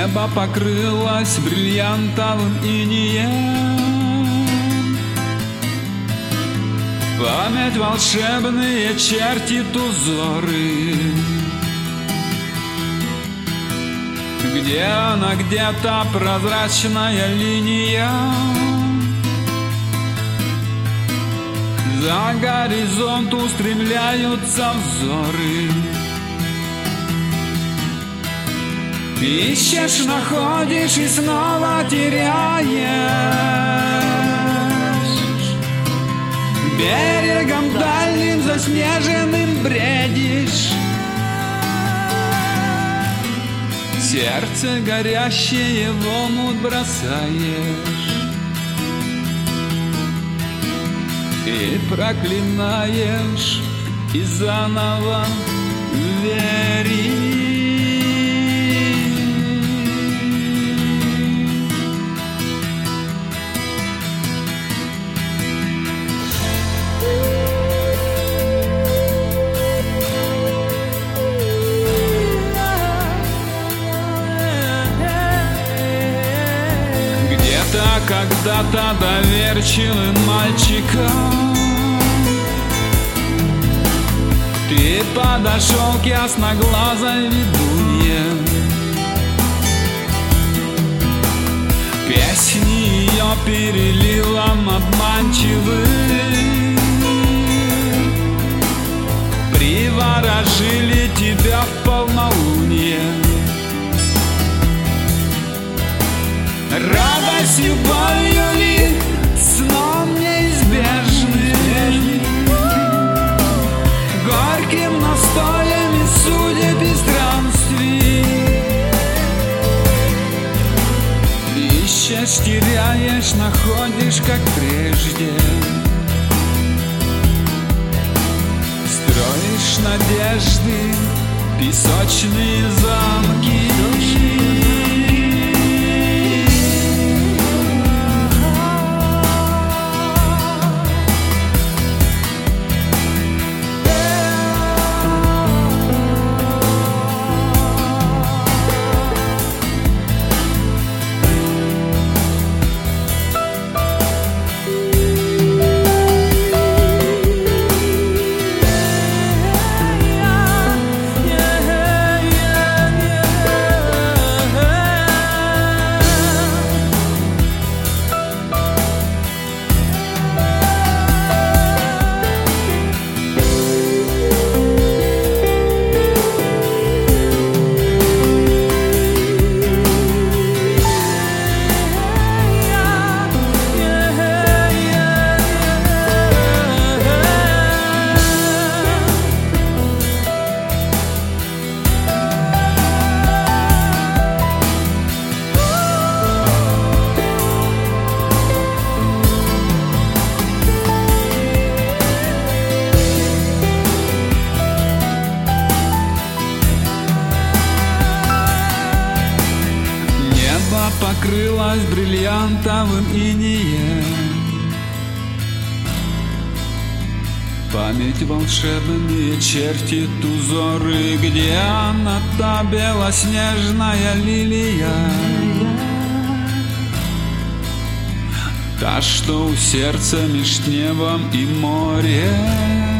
Небо покрылось бриллиантовым инеем. Память волшебные чертит узоры. Где она, где-то прозрачная линия. За горизонт устремляются взоры. Ищешь, находишь и снова теряешь. Берегом дальним заснеженным бредишь. Сердце горящее в омут бросаешь и проклинаешь, и заново веришь. Когда-то доверчивым мальчиком ты подошел к ясноглазой ведунье. Песни ее переливом обманчивым приворожили тебя в полнолуние. Радость, любовью ли, сном неизбежным, горьким настоем и судеб и странствий. Ищешь, теряешь, находишь, как прежде. Строишь надежды, песочные замки. Покрылась бриллиантовым инеем. Память волшебные чертит узоры. Где она, та белоснежная лилия, та, что у сердца меж небом и морем?